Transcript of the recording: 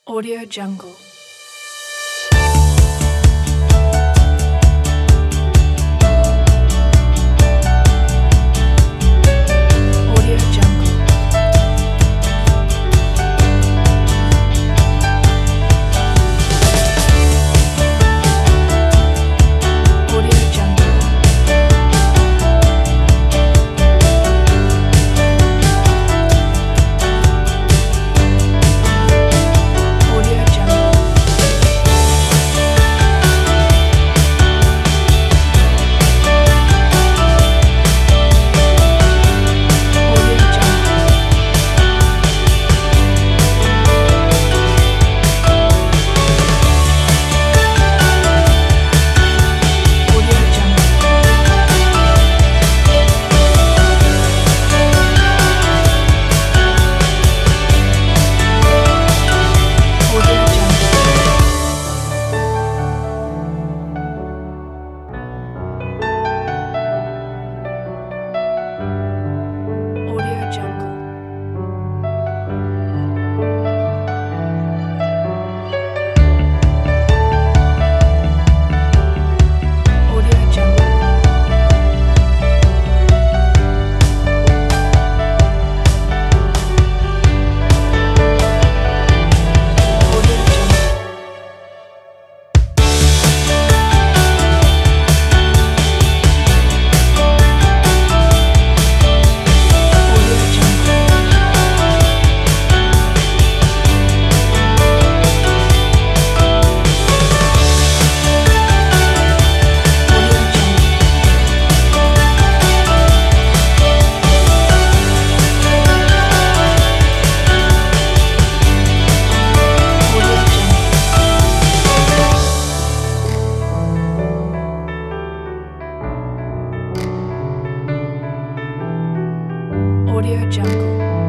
Audio Jungle. Audio Jungle. Audio Jungle. Audio Jungle. Audio Jungle. Audio Jungle. Audio Jungle. Audio Jungle. Audio Jungle. Audio Jungle. Audio Jungle. Audio Jungle. Audio Jungle. Audio Jungle.